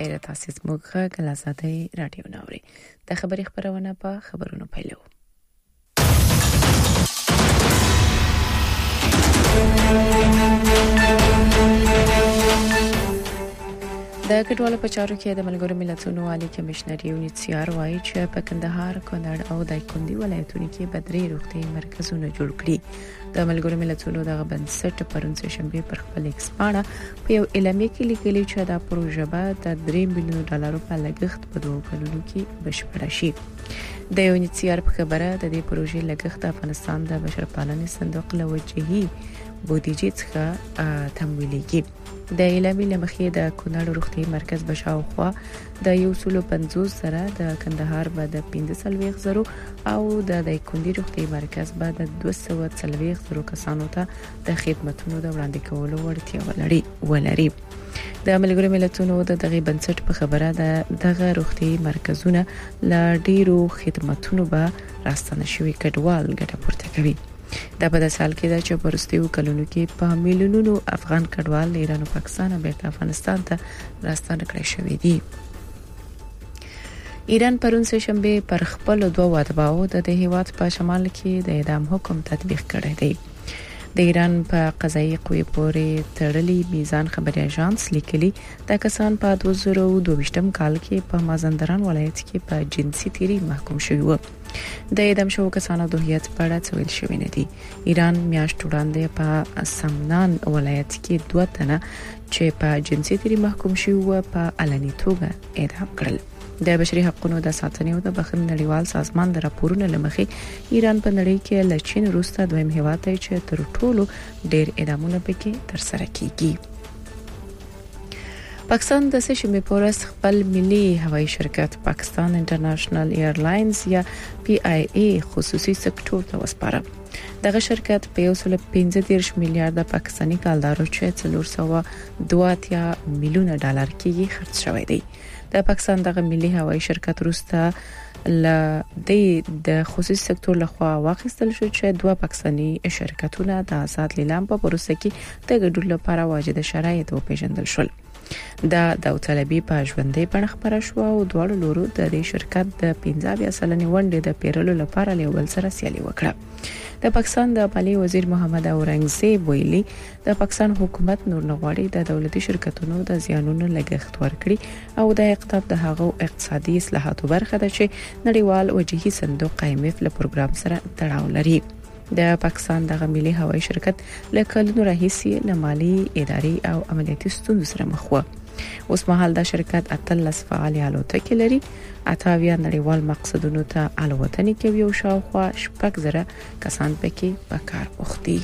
خیر تاسو زموږ غلازادي رادیو نوري د خبري خبرونه په خبرونو پیلو. د کډوالو په چارو کې د ملګرو ملتونو عالی کمشنر UNHCR وايي چې په کندهار، کونړ او دایکنډي ولایتونو کې بدري روغتي مرکزونه جوړ کړي. د ملګرو ملتونو د بنسټ پرون سه شنبه پر خپل ایکسپانا په یو اعلامیه کې لیکلي چې دا پروژه به د 3 بلین ډالر په لګښت په 2 کلونو کې بشپړه شي. د UNHCR په خبره د دې پروژې لګښت افغانستان د بشرپالنې صندوق له وجهي بودیجې څخه تمویلېږي. د اعلامیې لمخې د کونړ روغتي مرکز بشاوخوا د 150 سره د کندهار به د 15,000 او د دایکنډي روغتي مرکز به د 240,000 کسانو ته د خدماتو د وړاندې کولو وړتیا ولري. د ملګرو ملتونو د دغه بنسټ په خبره دغه روغتي مرکزونه لا ډیرو خدماتو به راستنه شوی کډوال ګټه پورته کوي. دا په داسې حال کې ده چې پرستیو کلونو کې په میلیونونو افغان کډوال ایران او پاکستان بیرته افغانستان ته راستنه کړی شوی دي. ایران پرون سه شنبه پر خپل دوه وادباو د هیواد په شمال کې د اعدام حکم تطبیق کړی دی. د ایران په قضایي قوې پورې تړلي میزان خبري اژانس لیکلي د کسان په 2022 کال کې په مازندران ولایت کې په جنسي تیری محکوم شوی و. د اعدام شوو کسانو د هویت په اړه څه ویل شوی نه دی. ایران میاشت وړاندې په سمنان ولایت کې 2 تنه چې په جنسي تیری محکوم شوی و په علني توګه اعدام کړل. د بشري حقوقو د ساتنې او د بخښنې نړیوال سازمان د راپورونو لمخې ایران په نړۍ کې له چین وروسته دویم هیواد دی چې تر ټولو ډېر اعدامونه پکې ترسره کیږي. پاکستان د سشمې پورس خپل ملي هوایي شرکت پاکستان انټرنیشنل ایرلاینز یا PIA خصوصي سکتور ته وسپاره. دغه شرکت په 115 میلیارډ پاکستاني کالدارو چې 402 میلیونه ډالر کې خرڅ شوی دی. د پاکستان دغه ملي هوایي شرکت وروسته د خصوصي سکتور لخوا واخیستل شو چې 2 پاکستاني شرکتونه د آزاد لیلام په پروسه کې د ګډون لپاره واجد شرایط وپیژندل شول. دا داوطلبي په ژوندۍ بڼه خبره شو او دواړو لورو د دې شرکت د 15 سلنې ونډې د پیرلو لپاره له ول سره سیالي وکړه. د پاکستان د مالیې وزیر محمد اورنګزیب ویلي د پاکستان حکومت نور نغواړي د دولتي شرکتونو د زیانونو لګښت ورکړي او د اقتصاد د هغو اقتصادي اصلاحاتو برخه ده چې نړیوال وجهي صندوق IMF له پروګرام سره تړاو لري. د پاکستان دغه ملي هوایي شرکت له کلونو راهیسې له مالی اداري او عملیاتي ستونزو سره مخ و. اوس مهال دا شرکت 13 فعال الوتکې لري، 28 نړیوال مقصدونو ته الوتنې کوي او شاوخوا 6,000 کسان پکې په کار بوخت دي.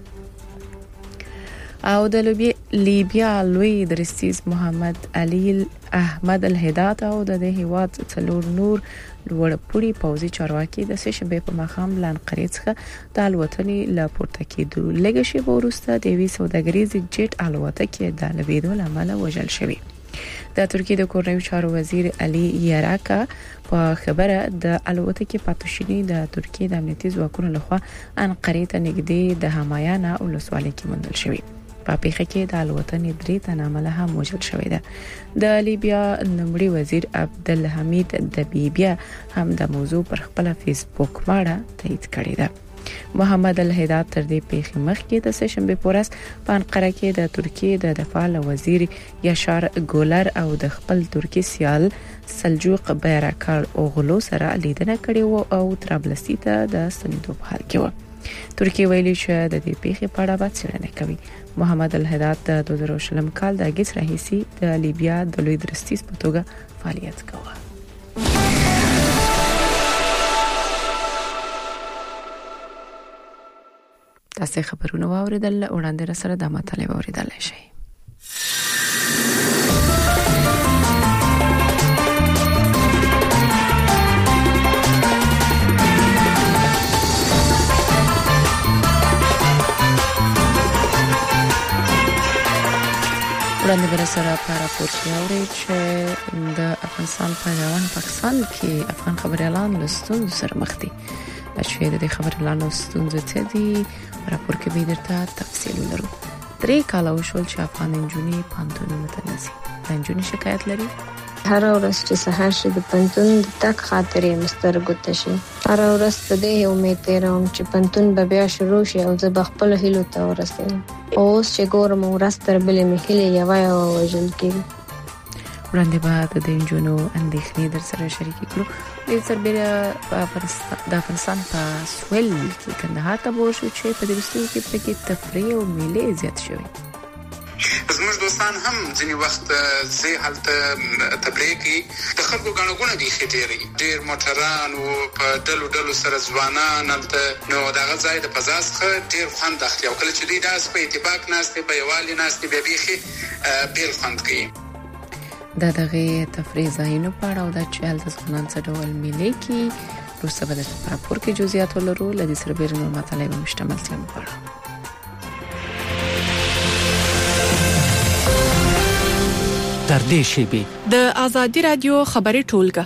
او د لیبیا لوی درستیز محمد علي احمد الهدات او د هیواد څلور نور لوړپوړي پوځي چارواکي د سه شنبه په ماښام لانقرې څخه د الوتنې لا پورته کېدو لږه شیبه وروسته د وی سوداګریز جټ الوتکې د لویدو لامل وژل شوی. د ترکیه د کورنیو چارو وزیر علي یاراکا په خبره د الوتکې پاتوشنی د ترکیه د امنیتي ځواکونو لخوا انقرې ته نږدې د همایانا ولسوالۍ کې موندل شوی. په پیښه کې د الوتنې 3 تنه عمله هم وژل شوې ده. د لیبیا نمړي وزیر عبدالحمید دبیبیا هم د موضوع پر خپل فیسبوک باندې تایید کړی ده. محمد الهدات تر دې پیښې مخکې د سه شنبه پورس په انقره کې د ترکیه د دفاع وزیر یاشار ګولر او د خپل ترکی سیال سلجوق بیرکار اوغلو سره لیدنه کړې و او طرابلسي ته د ستنېدو په حال کې و. ترکیه ویلي چې د دې پیښې په اړه باید څېړنه کوي. محمد الهدات د 2020 کال د اگست راهیسې د لیبیا د لوی درستیز په توګه فعالیت کوي. تاسو خبرونه واوریدل، وړاندې را سره د مطالب اوریدل شي. وړاندې بر سره راپور کوي چې د افغانستان په روان پاکستان کې افغان خبريالان له ستونزو سره مخ دي. چې د خبريالانو ستونزې څه دي راپور کې به درته تفصیل ولرو. 3 کال وشول چې افغان انجونې پانتونونو ته نزي. د نجونې شکایت لري. هر ورځ چې سهار شي د پنتون د تک خاطرې مسترګو ته شي. هر ورځ په دې امید تیروم چې پنتون به بیا شروع شي او زه به خپل هیلو ته ورسېږم. اوس چې ګورم ورځ تر بلې مې هیلې یوه وژل کېږي. وړاندې به د نجونو اندېښنې در سره شریکې کړو. د سربېره د افغانستان په سویل کې کندهار ته وشو چې په دې وروستیو کې پکې تفریح او میلې زیات شوي. زموږ دوستان هم ځینې وخت زه هلته تفریح کې د خلکو ګڼه ګوڼه دي ډېر موټران او په ډلو سره ځوانان هلته نو دغه ځای د فضا څخه ډېر خوند اخلي او کله چې دوی داسې په اتفاق ناستې په یووالي ناستې بیا بیخي بېل خوند کوي. دا دغه تفریح ځایونو په اړه او د چې هلته ځوانان څه ډول میلې کوي وروسته به درته په راپور کې جزئیات ولرو. له دې سربېره نور مطالب مشتمل سیمه په اړه تر دې شیبې د آزادي رادیو خبري ټولګه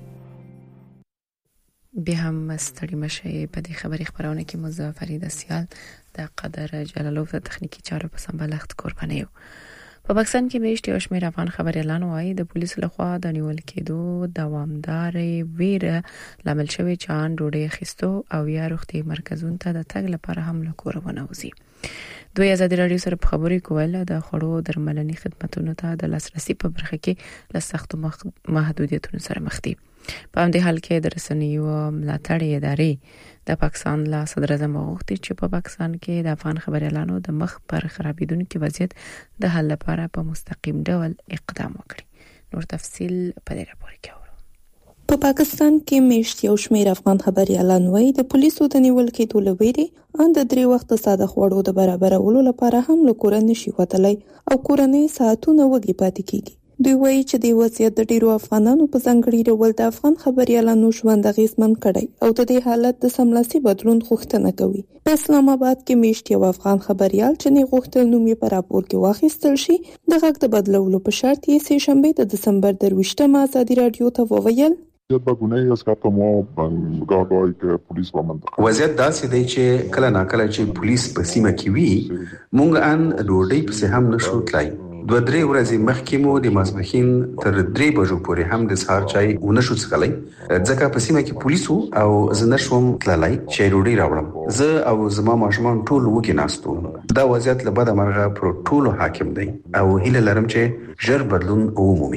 به هم ستړي مشه په دې خبري خبرونه کې مظفر دسیال د قدر جلالوف د تخنیکی چارو په سمبالښت قرباني یو. په پاکستان کې میشت یو شمېر افغان خبريالان وايي د پولیسو لخوا د نیول کېدو دوامدار ویره لامل شوی چې ان ډوډۍ خستو او یا روغتي مرکزونو ته د تګ لپاره هم لکورونه وزي. دوی آزادي رادیو سره په خبري کوله د خړو درملني خدماتو ته د لاسرسي په برخه کې له سختو محدودیتونو سره مخ دي. په همدې حال کې د رسنیو ملاتړ ادارې د پاکستان له صدر اعظم غوښتي چې په پاکستان کې د افغان خبريالانو د مخ پر خرابېدونکو وضعیت د حل لپاره په مستقیم ډول اقدام وکړي. نور تفصیل په دې راپور کې اورو. په پاکستان کې میشت یو شمېر افغان خبريالان وايي د پولیسو د نیول کېدو لویري ان د 3 وخت ساده خوړو د برابرولو لپاره هم له کورنۍ شي وتلای او کورنۍ ساعتونه وګي پاتې کیږي. دوی وایي چې د وضعیت د ډیرو افغانانو په ځانګړي ډول د افغان خبريالانو ژوند اغیزمن کړي او د دې حالت د سملاسي بدلون غوښتنه کوي. په اسلام آباد کې میشت یو افغان خبريال چې نه غوښتل نوم یې په راپور کې واخیستل شي د غږ د بدلولو په شرط یې سه شنبه د دسمبر 23 آزادي رادیو ته وویل وضعیت داسې دی چې کله ناکله چې پولیس په سیمه کې وي مونږ ان ډوډۍ پسې هم نشو تلای. 2-3 ورځې مخکې مو د ماسپښین تر 3 بجو پورې هم د سهار چای ونشو څښلی ځکه په سیمه کې پولیسو او زه نشوم تللی چې ډوډۍ راوړم. زه او زما ماشومان ټول وږي ناستو. دا وضعیت له بده مرغه پر ټولو حاکم دی او هیله لرم چې ژر بدلون ومومي.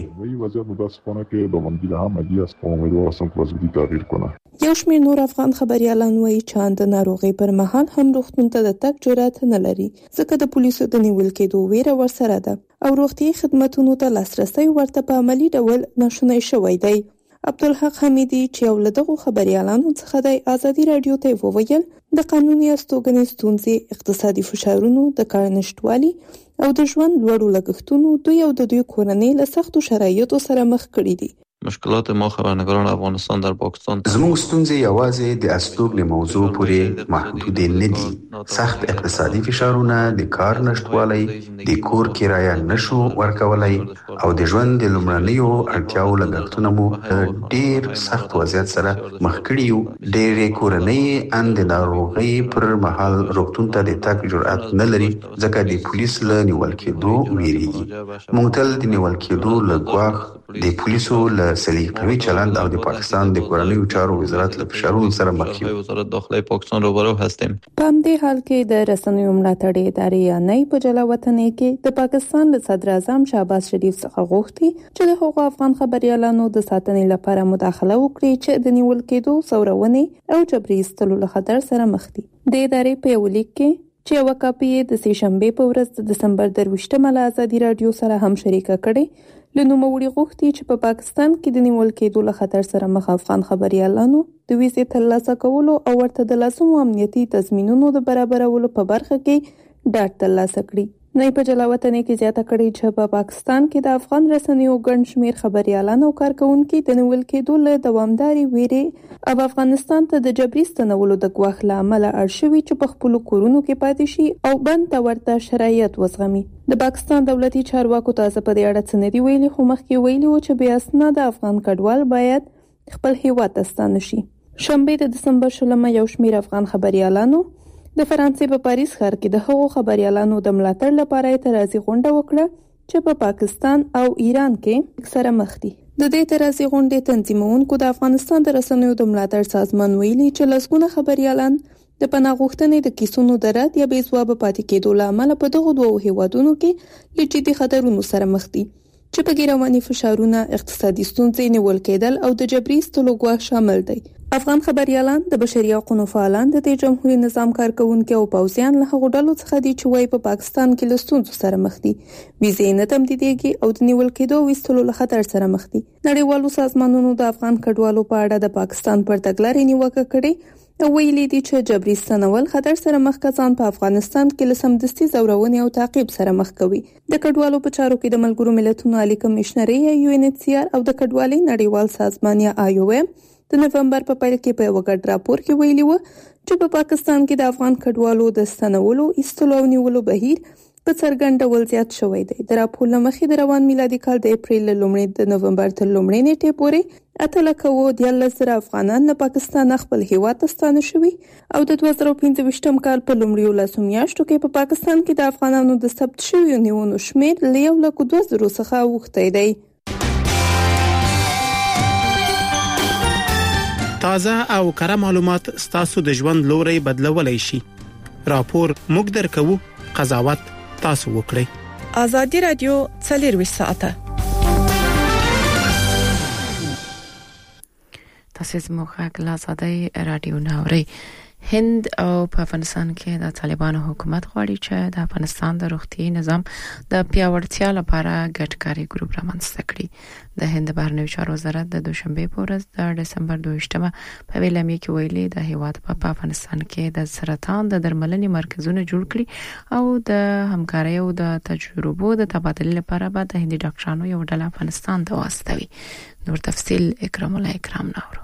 یو شمېر نور افغان خبريالان وایي چې د ناروغي پر مهال هم روغتون ته د تګ جرأت نه لري ځکه د پولیسو د نیول کېدو ویره ورسره ده او روغتي خدماتونو ته لاسرسي ورته په عملی ډول نشونی شوی دی. عبدالحق حمیدي چې یو له دغو خبريالانو څخه د آزادي رادیو ته وویل د قانوني استوګنې ستونزې، اقتصادي فشارونو، د کار نشټوالي او د ژوند لوړو لګښتونو دوی او د دوی کورنۍ له سختو شرایطو سره مخ کړي دي. مشکلات ما خبرنگاران افغانستان در پاکستان زموږ ستونزې یوازې د استوګنې موضوع پورې محدود نه دي. سخت اقتصادي فشارونه، د کار نشټوالی، د کور کرایه نشو ورکولای او د ژوند د لومړنیو اړتیاو لګښتونه مو ډېر سخت وضعیت سره مخ کړي یو. ډېرې کورنۍ ان د ناروغۍ پر مهال روغتون ته د تګ جرأت نه لري ځکه د پولیس له نیول کېدو ویریږي. موږ تل د نیول کېدو له ګواښ، د پولیسو له سلیقوي چلند او د پاکستان د کورنیو چارو وزارت له فشارونو سره مخ یو. وزارت داخله پاکستان روبرو هستیم. په همدې حال کې د رسنیو ملاتړ ادارې یا نه په جلاوطنۍ کې د پاکستان د صدر اعظم شهباز شریف څخه غوښتي چې د هغو افغان خبريالانو د ساتنې لپاره مداخله وکړي چې د نیول کېدو، څورونې او جبري ایستلو له خطر سره مخ دي. د ادارې په یو لیک کې چې یو کاپي د سه شنبه په ورځ د دسمبر 23 له آزادي رادیو سره هم شریکه کړي لنوموړي غوښتي چې په پاکستان کې د نیول کېدو له خطر سره مخ افغان خبريالانو د ویزې ترلاسه کولو او ورته د لازمو امنیتي تضمینونو د برابرولو په برخه کې ډاډ ترلاسه کړي. نه په جلاوطنۍ کې زیاته کړي چې په پاکستان کې د افغان رسنیو ګڼ شمېر خبريالان او کارکونکي د نیول کېدو له دوامداري ویرې او افغانستان ته د جبري ستنولو د ګواښ له امله اړ شوي چې په خپلو کورونو کې پاتې شي او بند ته ورته شرایط وزغمي. د پاکستان دولتي چارواکو تازه په دې اړه څه نه دي ویلي، خو مخکې ویلي و چې بې اسناده افغان کډوال باید خپل هیواد ته ستانه شي. شنبه د دسمبر 16 یو شمېر افغان خبريالانو د فرانسې په پاریس ښار کې د هغو خبريالانو د ملاتړ لپاره اعتراضي غونډه وکړه چې په پاکستان او ایران کې سره مخ دي. د دې ترازی غونډې تنظیمونکو د افغانستان د رسنیو د ملاتړ سازمان ویلي چې لسګونه خبريالان د پناه غوښتنې د کیسونو د رد یا بې ځوابه پاتې کېدو له امله په دغو دوو هیوادونو کې له جدي خطرونو سره مخ دي چې په کې رواني فشارونه، اقتصادي ستونزې، نیول کېدل او د جبري ایستلو ګواښ شامل دي. افغان خبريالان د بشري حقوقو فعالان د جمهوریت نظام کارکونکو او پوځیان له هغو ډلو څخه دي چې وايي په پاکستان کې له ستونزو سره مخ دي، ویزې نه تمدیدېږي او د نیول کېدو او ایستلو له خطر سره مخ دي. نړیوالو سازمانونو د افغان کډوالو په اړه د پاکستان پر تګلارې نیوکه کړې او ویلي دي چې جبري ستنول خطر سره مخ کسان په افغانستان کې له سمدستي زورونې او تعقیب سره مخ کوي. د کډوالو په چارو کې د ملګرو ملتونو عالی کمشنري یا UNHCR او د کډوالۍ نړیوال سازمان یا IOM د نوفمبر په پیل کې په یو غټ راپور کې ویلي و چې په پاکستان کې د افغان کډوالو د ستنولو، ایستلو او نیولو بهیر په څرګند ډول زیات شوی دی. د راپور له مخې د روان میلادي کال د اپریل له لومړۍ د نوفمبر تر لومړۍ نیټې پورې 8,11,000 افغانان له پاکستان خپل هیواد ته ستانه شوي او د 2015 کال په لومړیو لسو میاشتو کې په پاکستان کې د افغانانو د ثبت شویو نیونو شمېر له 1,200 څخه اوښتی دی. تازه او کره معلومات ستاسو د ژوند لوري بدلولای شي. راپور موږ درکو، قضاوت تاسو وکړئ. آزادی رادیو 24 ساعته. تاسو زموږ غږ آزادی رادیو ناوري. هند او په افغانستان کې د طالبانو حکومت غواړي چې د افغانستان د روغتي نظام د پیاوړتیا لپاره ګډکاري ګروپ رامنځته کړي. د هند بهرنیو چارو وزارت د دوشنبه په ورځ د دسمبر 22 په ویلامې کې ویلي د هیواد په افغانستان کې د سرطان د درملنې مرکزونه جوړ کړي او د همکارۍ او د تجربو د تبادلې لپاره به د هندي ډاکټرانو یو ډله افغانستان ته واستوي. نور تفصيل اکرام الله اکرام ناورو.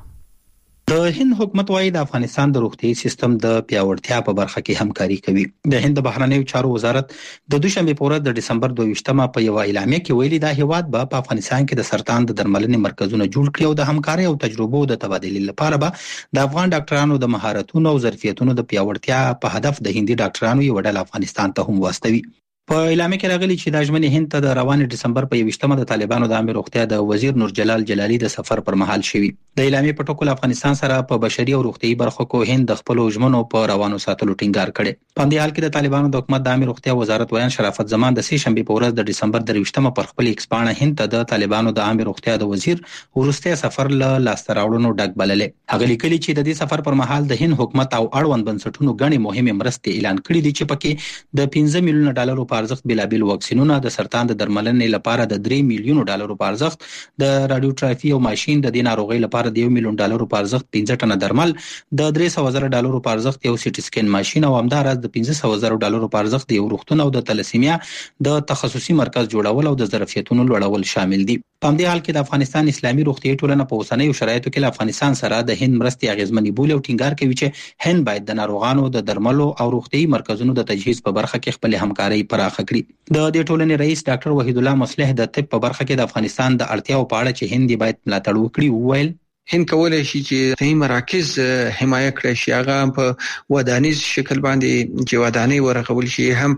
د هند حکومت وايي د افغانستان د روغتي سیستم د پیاوړتیا په برخه کې همکاري کوي. د هند بهرنیو چارو وزارت د دوشنبه په ورځ د دسمبر 22 په یو اعلامیه کې ویلي د هیواد په افغانستان کې د سرطان د درملنې مرکزونه جوړ کړي او د همکارۍ او تجربو د تبادلې لپاره به د افغان ډاکټرانو د مهارتونو او ظرفیتونو د پیاوړتیا په هدف د هندي ډاکټرانو یو ډله افغانستان ته هم واستوي. په اعلامیه کې راغلي چې د ژمنې هند ته د روان دسمبر په 21 د طالبانو د عامه روغتیا د وزیر نور جلال جلالی د سفر پر مهال شوی. د اعلامیه په ټکو افغانستان سره په بشري او روغتيي برخو کې هند د خپل ژمنو په روانو ساتلو ټینګار کړي. په دې حال کې د طالبانو د حکومت د عامه روغتیا وزارت ویان شرافت زمان د سه شنبه په ورځ د دسمبر 23 پر خپل ایکس باندې هند ته د طالبانو د عامه روغتیا د وزیر ورسته سفر له لاستراوړونو ډک بللې. هغه لیکلي چې د دې سفر پر مهال د هند حکومت او اړوند بنسټونو غني مهمه مرستې اعلان کړې دي چې پکې د 15 میلیون ډالرو په ارزښت بلابل واکسینونه، د سرطان د درملنې لپاره د 3 میلیون ډالرو په ارزښت، د رادیوټرافي او ماشين د دې ناروغي لپاره د 1 میلیون ډالرو په ارزښت 15 ټنه درمل، د 300,000 ډالرو په ارزښت یو سي ټي سکین ماشين او همدارس د 15,000 ډالرو په ارزښت یو روغتون او د تلسیمیا د تخصصي مرکز جوړول او د ظرفیتونو لوړول شامل دي. په دې حال کې د افغانستان اسلامي روغتي ټولنه په اوسنیو شرایطو کې له افغانستان سره د هند مرستې اغیزمنې بولي او ټینګار کوي چې هند باید د ناروغانو د درملو او روغتي مرکزونو د تجهیز په برخه کې خپل همکاري پراخه کړي. د دې ټولنې رئیس ډاکټر وحید الله مصلح د طب په برخه کې د افغانستان د اړتیاو په اړه چې هند باید ملاتړ وکړي وویل هند کولای شي چې صحیح مراکز حمایه کړي شي، هغه په ودانیز شکل باندې چې ودانۍ ورغول شي، هم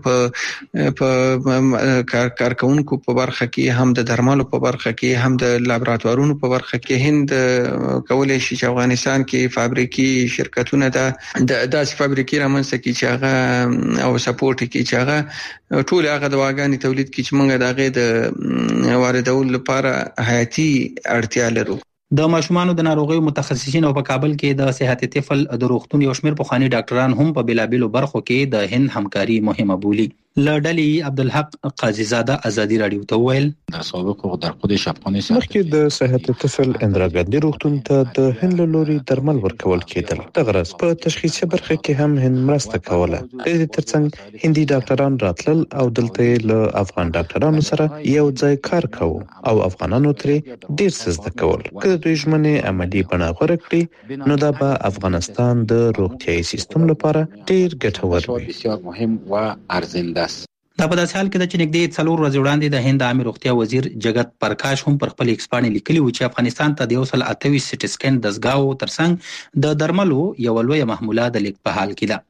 په کارکونکو په برخه کې، هم د درملو په برخه کې، هم د لابراتوارونو په برخه کې. هند کولای شي چې افغانستان کې فابریکي شرکتونه د داسې فابریکي رامنځته کړي چې هغه او سپورټ کړي چې هغه ټول هغه دواګانې تولید کړي چې موږ دغه د واردولو لپاره حیاتي اړتیا لرو. د ماشومانو د ناروغیو متخصصین او په کابل کې د صحت طفل د روغتون یو شمېر پخوانی ډاکټران هم په بلابلو برخو کې د هند همکاري مهمه بولي. لډلی عبدالحق قاضی زاده ازادي رادیو ته ویل در سابق او در خودش افغانستان مخکې د صحت طفل اندرا ګاندي روغتون ته د هند لوري درمل ورکول کېدل. د غرض په تشخیصي برخه کې هم هند مرسته کوله. د دې ترڅنګ هندي ډاکټران راتلل او دلته له افغان ډاکټرانو سره یو ځای کار کوو او افغانانو ترې ډیر څه زده کول. کله دوی ژمنې عملي بڼه غوره کړي نو دا به افغانستان د روغتيایي سیستم لپاره ډیر ګټور وي. بسیار مهم و ارزنده. دا په داسې حال کې چې نږدې 4 ورځې وړاندې د هند عامه روغتیا وزیر جگت پرکاش هم پر خپل ایکس باندې لیکلي و چې افغانستان ته د 128 سټي سکین دزګاو ترڅنګ د درملو یو لوی محموله د لیک په حال کې ده.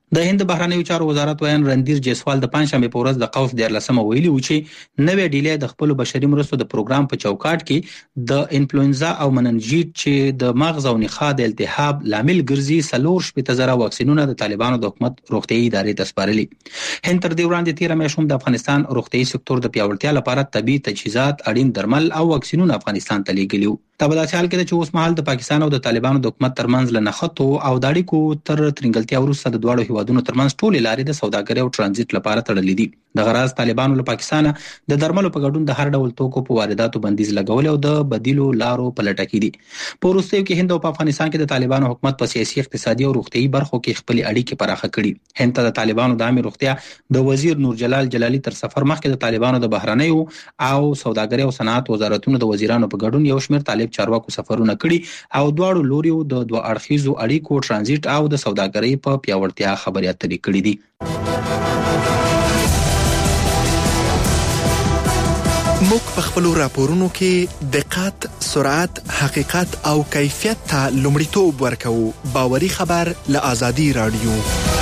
د هند بهرنیو چارو وزارت ویان رندیر جیسوال د پنځشنبه په ورځ د قوس 14 ویلي و چې نوې ډیلې د خپل بشري مرستو د پروګرام په چوکاټ کې د انفلوئنزا او مننجیت چې د مغز او نخاع د التهاب لامل ګرځي 4,000 واکسینونه د طالبانو د حکومت روغتيایي ادارې ته سپارلي. هند تر دې وړاندې 13 میاشتې د افغانستان روغتيایي سکتور د پیاوړتیا لپاره طبي تجهیزات، اړین درمل او واکسینونه افغانستان ته لیږلي وو. دا په داسې حال کې چې اوس مهال د پاکستان او د طالبانو د حکومت ترمنځ لنښتو او د اړیکو تر ترنګلتیا وروسته د دواړو هیوادونو ترمنځ ټولې لارې د سوداګرۍ او ترانزیت لپاره تړلې دي. د غراض طالبانو له پاکستان د درملو په ګډون د هر ډول توکو په وارداتو بندیز لګول او د بدیلو لارو په لټه کې دي. په وروستیو کې هند او په افغانستان کې د طالبانو حکومت په سیاسي، اقتصادي او روغتيایي برخو کې خپل اړیکې پراخه کړي. هند ته د طالبانو د عامه روغتیا د وزیر نور جلال جلالی تر سفر مخکې د طالبانو د بهرنیو او سوداګرۍ او صنعت وزارتونو د وزیرانو په ګډون یو شمېر طالب چارواکو سفرونه کړي او دواړو لوريو د دوه اړخیزو اړیکو، ترانزیت او د سوداګرۍ په پیاوړتیا خبرې اترې کړې دي. موږ په خپل راپورونو کې دقت، سرعت، حقیقت او کیفیت ته لومړیتوب ورکوو. باوري خبر له آزادي رادیو.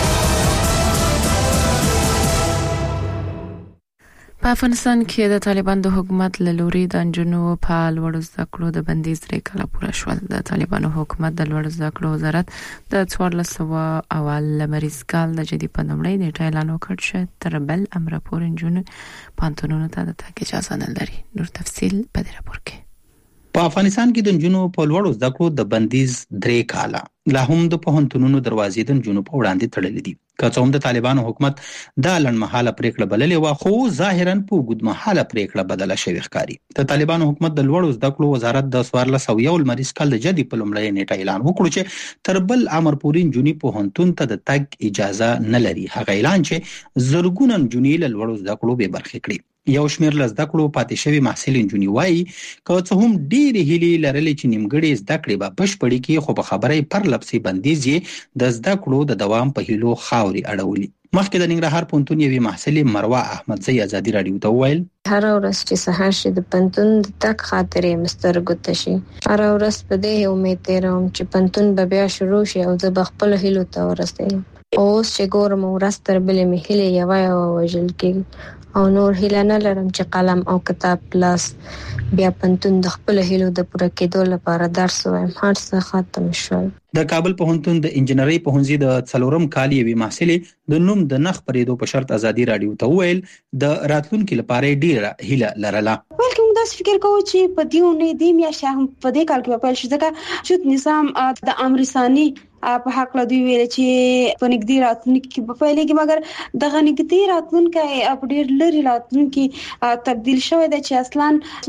په افغانستان کې د طالبان د حکومت له لوري د نجونو په لوړو زده کړو د بندیز 3 کاله پوره شول. د طالبانو حکومت د لوړو زده کړو وزارت د 1400 اول لمریز کال د جدي په لومړۍ نیټه اعلان وکړ چې تر بل امر پورې نجونو پانتونونو ته د تګ اجازه نه لري. نور تفصیل په دې راپور کې. په افغانستان کې د نجونو په لوړو زده کړو د بندیز 3 کاله لا هم د پوهنتونونو دروازې د نجونو په وړاندې تړلې دي. که څوم د طالبانو حکومت دا لنډمحاله پریکړه بللې و، خو ظاهرا په اوږدمحاله پریکړه بدله شوې ښکاري. د طالبانو حکومت د لوړو زده کړو وزارت د 1401 لمریز کال د جدي په لومړۍ نیټه اعلان وکړ چې تر بل امر پورې نجونې پوهنتون ته د تګ اجازه نه لري. هغه اعلان چې زرګونه نجونې له لوړو زده کړو بې برخې کړي. یو شمېر له زده کړو پاتې شوي محصل نجونې وایي که څه هم ډېرې هیلې لرلې چې نیمګړې زده کړې به بشپړې کړي، خو په خبره یې پرلپسې بندیز یې د زده کړو د دوام په هیلو خاورې اړولي. مخکې د ننګرهار پوهنتون یوې محصلې مروه احمدزی ازادي رادیو ته وویل هر ورځ چې سهار شي د پوهنتون د تګ خاطرې مسترګو ته شي. هر ورځ په دې امید تیروم چې پوهنتون به بیا شروع شي او زه به خپل هیلو ته ورسېږم. اوس چې ګورم ورځ تر بلې مې هیلې یوه وژل کېږي او نور هیله نه لرم چې قلم او کتاب پلاس بیا پوهنتون د خپل هیلو د پوره کېدو لپاره درس وایم. هر څه ختم شول. د کابل پوهنتون د انجنیري پوهنځي د 4م کال یوې محصلې د نوم د نخ پرېدو په شرط ازادي رادیو ته وویل د راتلونکي لپاره ډیره هیله لرله. بلکې موږ داسې فکر کوو چې په دې ونې د میاشتې هم په دې کال کې په پیل شي ځکه شود نظام د امرسانی په حق له دوی ویل چې په نږدې راتلونکي کې په پیلېږي، مګر دغه نږدې راتلونکي په ډېر لري راتلونکي تبدیل شوی دی چې اصلا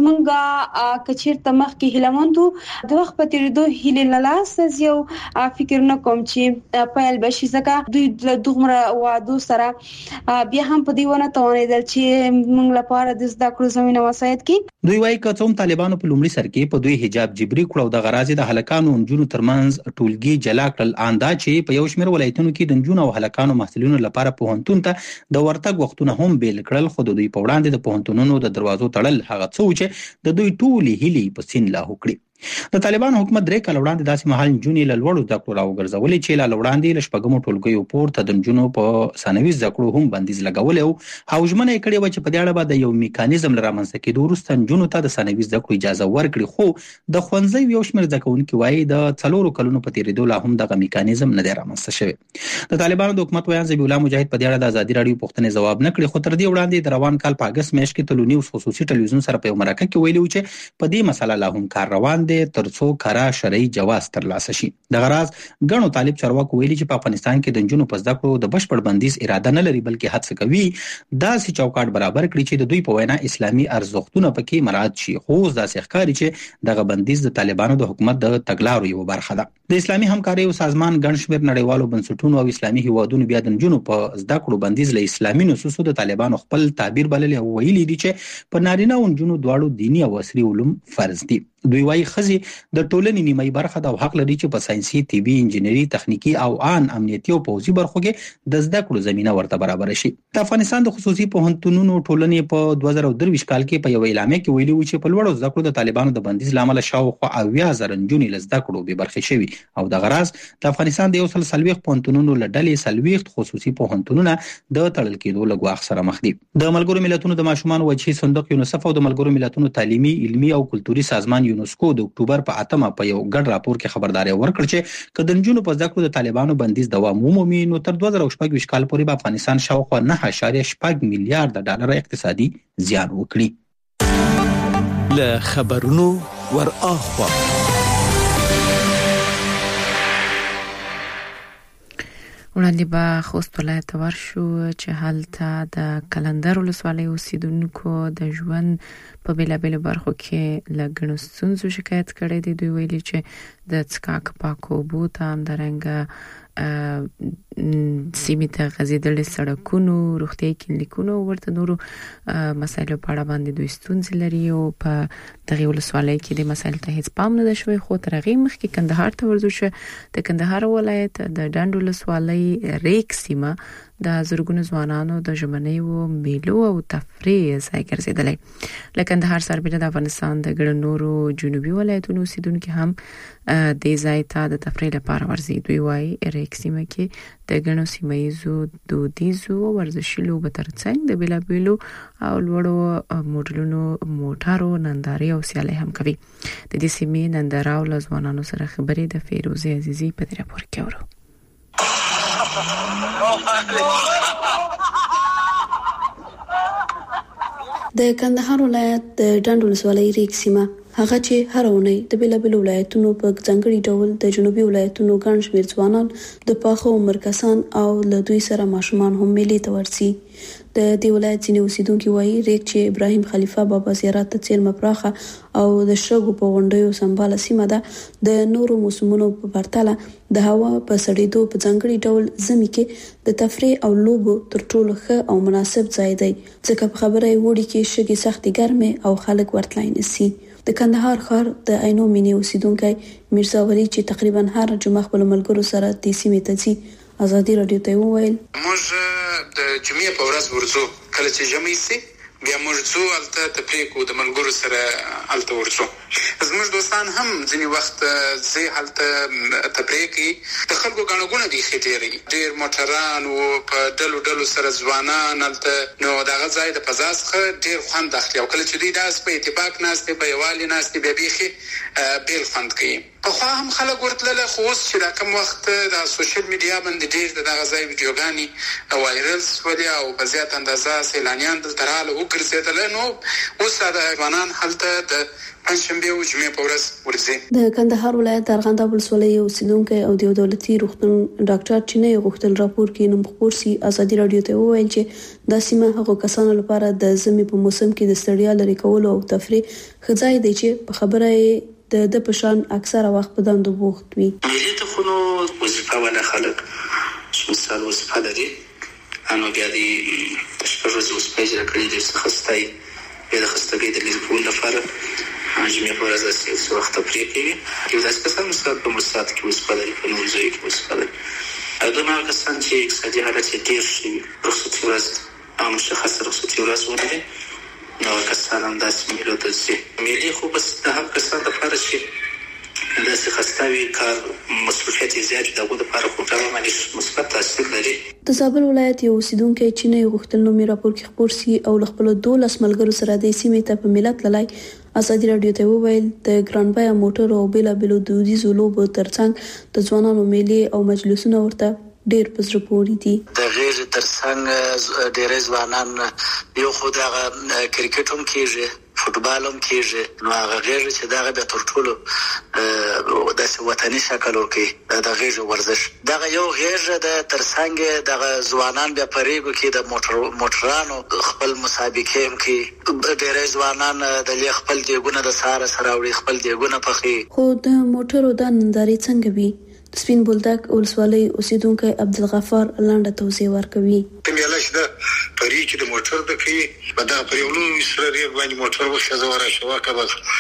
موږ کچیرته مخکې هیلمندو د وخت په تیریدو هیلې له لاسه یو فکر نه کوم چې پیل بشي ځکه دوی د دومره وعدو سره بیا هم په دې ونه توانېدل چې موږ لپاره د زده کړو زمینه وسایت کړي. دوی وايي که څوم طالبانو په لومړي سر کې په دوی حجاب جبري کړو د غرازي د هلکانو نجونو ترمنځ ټولګي جلا کړل آندا چې په یو شمېر ولایتونو کې د نجونو او هلکانو محصلینو لپاره پوهنتون ته د ورتګ وختونه هم بیل کړل، خو د دوی په وړاندې د پوهنتونونو د دروازو تړل هغه څه چې د دوی ټولې هیلې په سین لاهو کړي. د طالبانو حکومت 3 کال وړاندې داسې مهال نجونې له لوړو زده کړو راوګرځولې چې له وړاندې له شپږمو ټولګیو پورته د نجونو په ثانوي زده کړو هم بندیز لګولې او ژمنه یې کړې وه چې په دې اړه به د یو میکانیزم له رامنځته کېدو وروسته نجونو ته د ثانوي زده کړو اجازه ورکړي، خو د ښوونځیو یو شمېر زده کوونکي وایي د 4 کلونو په تېرېدو لا هم دغه میکانیزم نه دی رامنځته شوی. د طالبانو د حکومت ویان ذبیح الله مجاهد په دې اړه د ازادي رادیو پوښتنې ځواب نه کړي، خو تر دې وړاندې د روان کال په اګست میاشت کې تلو نیوز خصوصي ټلویزیون سره په یو مرکه کې ویلي و چې په دې مسله لا هم کار روان دی ترڅو کارا شرعي جواز ترلاسه شي. د غراض غنو طالب چارواکو ویلي چې په افغانستان کې د نجونو په زده کړو د بشپړ بندیز اراده نه لري، بلکې هڅه کوي داسې چوکاټ برابر کړي چې د دوی په وینا اسلامي ارزښتونه پکې مراعات شي، خو داسې ښکاري چې دغه بندیز د طالبانو د حکومت د تګلارو یو برخه ده. د اسلامي همکارۍ سازمان ګڼ شمېر نړیوالو بنسټونو او اسلامي هیوادونو بیا د نجونو په زده کړو بندیز له اسلامي نصوصو د طالبانو خپل تعبیر بللی او ویلي دي چې په نارینه او نجونو دواړو دیني او عصري علوم فرض دي. دوی وايي خزي د ټولنې نیمه برخه د حق لري چې په ساينسي، طبي، انجنیري، تخنیکی او ان امنیتي او پوځي برخو کې د زده کړو زمينه ورته برابر شي. د افغانستان د خصوصي پوهنتونونو ټولنې په 2023 کال کې په یو اعلامیه کې ویلي و چې په لوړو زده کړو د طالبانو د بندیز لامل شاوخوا 80,000 نجونې له زده کړو به برخه شوي او د غراز د افغانستان د 140 پوهنتونونو له ډلې 40 خصوصي پوهنتونونه د تړل کېدو له ګواښ سره مخ دي. د ملګرو ملتونو د ماشومان وجهي صندوق یونیسف او د ملګرو ملتونو تعلیمي، علمي او کلتوري سازمان یونسکو د اکتوبر په 8 په یو ګډ راپور کې خبرداري ورکړه چې کله نجونو په زده کړو د طالبانو بندیز دوام ومومي نو تر 2024 کال پورې په افغانستان شاوخوا 9.8 میلیارډ ډالر اقتصادي زیان وکړي. له خبرونو ور اخوا وړاندې به خوست ولایت ورشو چې هلته د کلندر ولسوالۍ اوسیدونکو د ژوند په بیلابیلو برخو کې له ګڼو ستونزو شکایت کړی دی. دوی ویلي چې د څښاک پاکو اوبو ته همدارنګه سیمې ته غځېدلې سړکونو، روغتیایي کلینیکونو ورته نورو مسایلو په اړه باندې دوی ستونزې لري او په دغه ولسوالۍ کې د مسایلو ته هیڅ پام نه دی شوی. خو تر هغې مخکې کندهار ته ورځو چې د کندهار ولایت د ډنډ ولسوالۍ ریګ سیمه د زرګونو ځوانانو د ژمنیو میلو او تفریح ځای ګرځېدلی. له کندهار سربېره د افغانستان د ګڼو نورو جنوبي ولایتونو اوسیدونکي هم دې ځای ته د تفریح لپاره ورځي. دوی وایي ریګ سیمه کې د ګڼو سیمهییزو دودیزو او ورزشي لوبو ترڅنګ د بیلابیلو او لوړو موډلونو موټرو نندارې او سیالۍ هم کوي. د دې سیمې ننداره او له ځوانانو سره خبرې د فیروزه عزیزي په دې راپور کې اورو. د کندهار ولایت د ډنډ ولسوالۍ ریګ سیمه هغه چې هر اونۍ د بیلابیلو ولایتونو په ځانګړي ډول د جنوبي ولایتونو ګڼ شمېر ځوانان د پاخه عمر کسان او له دوی سره ماشومان هم میلې ته ورځي. د دې ولایت ځینې اوسیدونکي وایي ریګ چې ابراهیم خلیفه بابا زیارت ته څیرمه پراخه او د شګو په غونډیو سمباله سیمه ده د نورو موسمونو په پرتله د هوا په سړېدو په ځانګړي ډول ژمي کې د تفریح او لوبو تر ټولو ښه او مناسب ځای دی ځکه په خبره یې وړي کې شګې سختې ګرمې او خلک ورتلای نشي. د کندهار ښار د عینو مینې اوسیدونکی میرزا ولی چې تقریبا هر جمعه خپل ملګرو سره د سیمې ته ځي ازادي رادیو ته وویل موږ د جمعې په ورځ ورځو کله چې جمعې سي بیا موږ ځو الته تفریح کو د ملګرو سره الته ورځو. زموږ دوستان هم ځینې وخت زه الته تفریح کوي د خلکو غاڼه غونه دي خېټيري ډېر موټران او په ډلو ډلو سره ځوانان الته نو دغه ځای د فضا څخه ډېر خوند اخلي او کله چې دوی داس په اتفاق ناشته په یوالي ناشته به بيخي بیل خوند کوي. په خو هم خلک ورتلله خو اوس چې دا کوم وخت د سوشل میډیا باندې ډېر دغه ځای ویډیوګانې وایرل شولې او په زیات اندازه سیلانیان دلته راغله وګرځېدل نو اوس دا ځوانان هلته د پنځشنبه او جمعې په ورځ ورځي. د کندهار ولایت د ارغنداب ولسوالۍ اوسیدونکي او د دولتي روغتون ډاکټر چینه غوښتل راپور کې نوم خبر سي ازادي رادیو ته وویل چې د سیمه هغو کسانو لپاره د ژمي په موسم کې د ستړیا لري کولو او تفریح خځای دی چې په خبره د پشان اکثره وخت په دندو بوخت وي. ملي ته خو نو وظیفه ولا خلک چې مثال وظیفه لري انو بیا د تشکر وظیفه اجرا کړي د خستای د خستګۍ د لیکول لپاره جمعې په ورځ چې وخت تفریح کوي یو داسې کسان مثال په مرسات کې وظیفه لري په موضوع کې وظیفه لري او دا هغه کسان چې اقتصادي حالت یې ډېر شي رخصتي ورځ او مشخصه رخصتي ورځ ولري نو کسان هم داسې میلو ته ځي. میلې خو بس د هغه کسان لپاره چې داسې خستاوي کار مصروفیت یې زیات دغه لپاره خو کارونه مثبت تاثیر لري. د زابل ولایت یو اوسیدونکی چې نه غوښتل نومي راپور کې خبر سي او خپل 12 ملګرو سره د سیمې ته په ملت لای ازادي رادیو ته وویل د ګران بیا موټر او بیلابیلو دودیزو لوبو ترڅنګ د ځوانانو میلې او مجلسونه ورته ډېر پزره پوري دي. د غیر ترڅنګ ډېر ځوانان یو خدای کرکټ هم کیږي فوټبال هم کیږي نو هغه غیر چې دغه به تر ټولو د وطني شکل ورکی د غیر ورزش دغه یو غیر د ترڅنګ دغه ځوانان بیا پریګو کې د موټرانو خپل مسابقې هم کې ډېر ځوانان د خپل دیګونه د ساره سره وړي خپل دیګونه پخې خو د موټرو د نندارې څنګه وي سپین بولدک ولسوالۍ اوسیدونکي عبدالغفار لاندې توضیح ورکوي. تمیاله چې د پری چې د موټر د کوي په دا پریولو سره ری باندې موټر وخت زواره شو کبه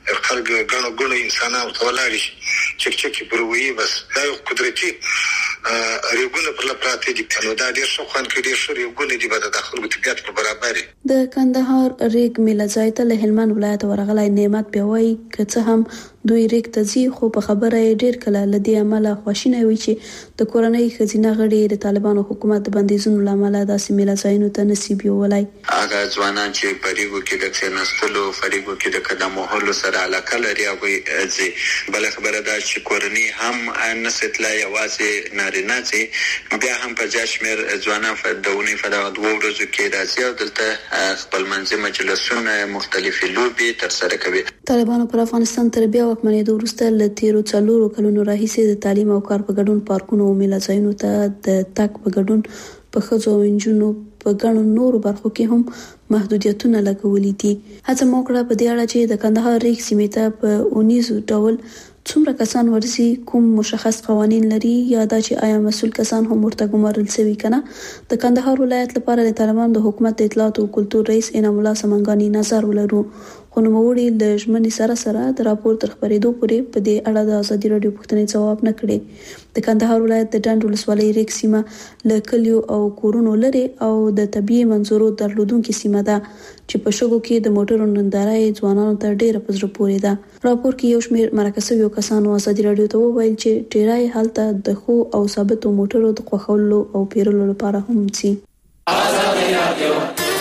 خلک ګڼو انسانان ورته چک پروي بس دا یو قدرتي ریګونه پر لپاره دي نو دا ډیر ښه خوان کې ډیر ښه ریګونه دي به د خلکو طبيعت پر برابر د کندهار ریګ ملځای ته له هلمند ولایت ورغلای نعمت پیوي که هم دوی ریګ ته ځي خو په خبره ډیر کله لدی عمله خوشینه وي چې د کورنۍ خزینه غړي د طالبانو حکومت د بندیزونو لامل داسې ملځایونو ته نصیب ولای هغه ځوانان چې پریګو کې د څنستلو فریګو کې د قدم وهلو سره علاقه لري او چې بل خبره ده چې کورنۍ هم نسټلا یوازې نارینه چې بیا هم په جشمیر ځوانان فدونی فدا دوه ورځې کې راځي او دلته خپل منځي مجلسونه مختلفي لوبي تر سره کوي. طالبانو پر افغانستان تر بیا واکمنۍ د وروسته ل تیرو 4 کلونو راهیسې د تعلیم او کار په ګډون پارکونو او ملځایونو ته د تک په ګډون په خځو او انجونو په ګڼو نورو برخو کې هم محدودیتونه لګولې دي. هڅه موکړه په دې اړه چې د کندهار ریګ سیمې ته په 19 ډول څومره کسان ورسي کوم مشخص قوانين لري یا دا چې آیا مسؤل کسان هم ورته ګمارل شوی کنه. د کندهار ولایت لپاره د طالبان د حکومت د اطلاعات او کلتور رئیس انعام الله سمنګانی نظر ولرو خو نو وړي د ژمنې سره د راپور تر خبرېدو پورې په دې اړه د ازادي رادیو پوښتنې ځواب نه کړي. د کندهار ولایت د ډنډ ولسوالۍ ریګ سیمه له کلیو او کورونو لري او د طبيعي منظرو درلودونکو سیمه ده چې په شګو کې د موټرو نندارای ځوانانو ته ډېر پزره پورې ده. راپور کې یو شمېر مرکزي کسانو ازادي رادیو ته وویل چې ډېرای حالت د خو او ثابتو موټرو د خوښولو او پیرلو لپاره هم چی ازادي رادیو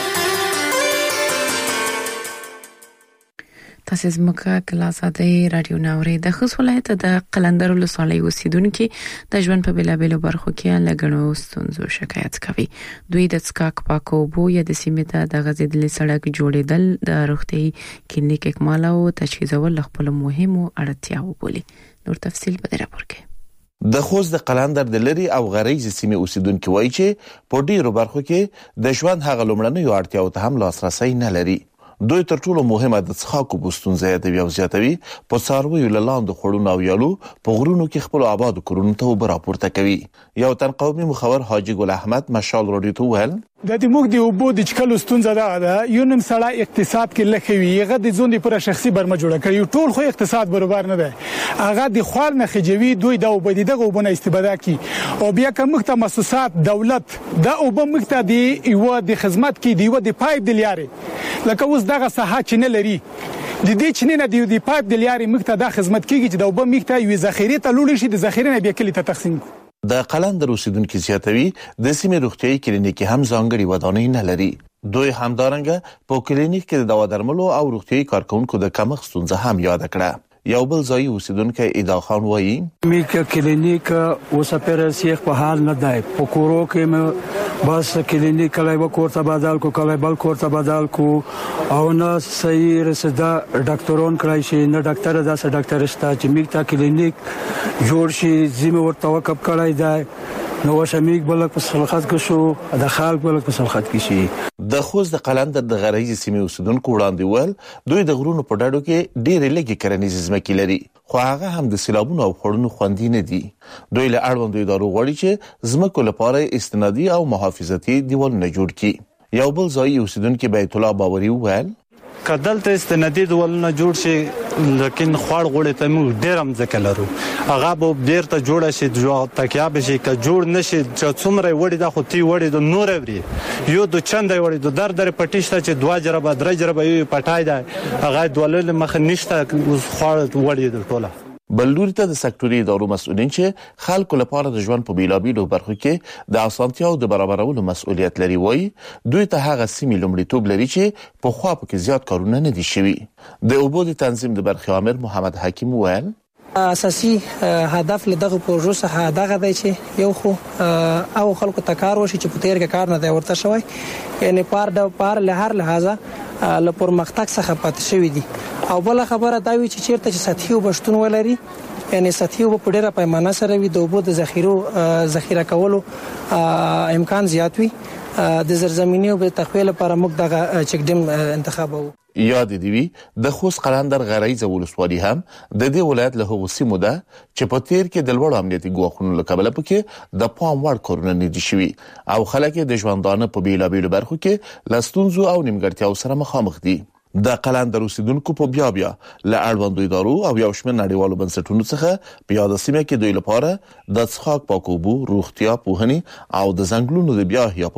تاسو زموږه کلاساده رادیو ناوري د خص ولایت د قلندر ولسوالۍ اوسیدونکو د ژوند په بیلابېلو برخو کې لګڼو ستونزو شکایت کوي. دوی د څکاک پاکو بو یا د سیمې ته د غزیدلې سړک جوړېدل د روغتي کلینیک اکمال او تجهیزول خپل مهمو اړتیاو بولي. نور تفصیل په راپور کې. د خوست د قلندر د لري او غریز سیمې اوسیدونکو وایي چې په ډیرو برخو کې د ژوند هغه لومړنیو اړتیاو ته هم لاسرسي نه لري. دوی تر ټولو مهمه د څښاکو بوستونزه د بیا زیاتوي په څارویو لاندې خړونو او یالو په غرونو کې خپل آباد کورونو ته وبر راپورته کوي. یو تن قومي مخور حاجی ګل احمد مشال رادیو ته ویل د دې موږ د وبو د چکلو ستونزه ده یو نیم سړی اقتصاد کې لخوي هغه د ځوندې پر شخصي برمه جوړه کړی ټول خو اقتصاد برابر نه ده هغه د خوال نه خجوي دوی د وبدیدغه وبونه استفاده کوي او بیا کوم مخته مؤسسات دولت د وب مخته دی یو د خدمت کې دی و د پایپ د لیاري لکه اوس دغه ساحه چې نه لري د دې چې نه دی پایپ د لیاري مخته د خدمت کیږي چې د وب مخته یو ذخیره ته لول شي د ذخیره نه بیا کلی ته تقسیم. د قلندر اوسیدونکو زیاتوي د سیمې روغتيایي کلینیک هم ځانګړي ودانۍ نه لري. دوی همدارنګه په کلینیک کې د دوا درملو او روغتيایي کارکونکو د کمښت ستونزه هم یاد کړه. یو بل ځای اوسیدونکو ادا خان وایي میک کلینیک وسپره سیخ په حال نه دی په کورو کې بس کلینیک کله وکورته بدل کو کله بل کورته بدل کو او نه صحیح رسدا ډاکټرون کړای شي نه ډاکټر داسه ډاکټر شته چې میک تا کلینیک جوړ شي زموږ ورته وکب کړای دی نو شمیک بلک په سلخات کې شو د خلک بلک په سلخات کې شي. د خوست د قلندر د غریز سیمې اوسیدونکو وړاندې ول دوی د غرونو په ډاډو کې ډېر لږی کرنیز ځمکې لري خو هغه هم د سیلابونو او خړونو خوندې نه دي. دوی له اړوندو ادارو غواړي چې ځمکو لپاره استنادي او محافظتي دیوالونه جوړ کړي. یو بل ځای اوسیدونکو بیت الله باوري وویل کدلته استنادي دیوالونه جوړ شي لیکن خوړ غوړې ته موږ ډېر هم ځکه لرو هغه به ډېر ته جوړ شي تکیا به شي که جوړ نشي چې څومره وړي د خو تی وړي د نور وري یو د چنده وړي د در پټیشته چې 2 جربه 3 جربه یو پټای دی هغه دولل مخ نشته خوړ وړي د ټوله. بلور ته د سکتوري ادارو مسؤلین چې خلکو لپاره د ژوند په بیلابېلو برخو کې د اسانتیاو د برابرولو مسؤلیت لري وای دوی ته هغه سیمې لومړیتوب لري چې په خوا په زیات کارونه نه دي شوي. د اوبو د تنظیم د برخې امر محمد حکیم ویل اساسي هدف له دغه پروژو څخه دغه دی چې یو خو او خلکو ته کار وشي چې په تیر کې کار نه دی ورته شوی یعنی پار له هر لحاظه له پرمختګ څخه پاتې شوی دي او بل خبره دا وی چې چیرته چې سطحي وبشتون ولري یعنی سطحي وب په ډیره پیمانه سره وي د اوبو د ذخیره کولو امکان زیات وي د زرزمینی او د تخویل لپاره موږ دغه چک ډیم انتخابو. یاد دی وی د خوست قلندر غریز ولسوالۍ هم د دې ولایت له هغو سیمو ده چې په تیر کې د لوړ امنیتي ګواښونو له کبله پکې د پام وړ کارونه نه دي شوي او خلک د ژوندانه په بیلابېلو برخو کې له ستونزو او نیمګړتیاو سره مخامخ دي. د قلندر اوسیدونکو په بیا له اړوندو ادارو او یو شمېر نړیوالو بنسټونو څخه په یاد سیمه کې دوی لپاره د څښاک پاک اوبو، روغتیا، پوهنې او د ځنګلونو د بیا احیا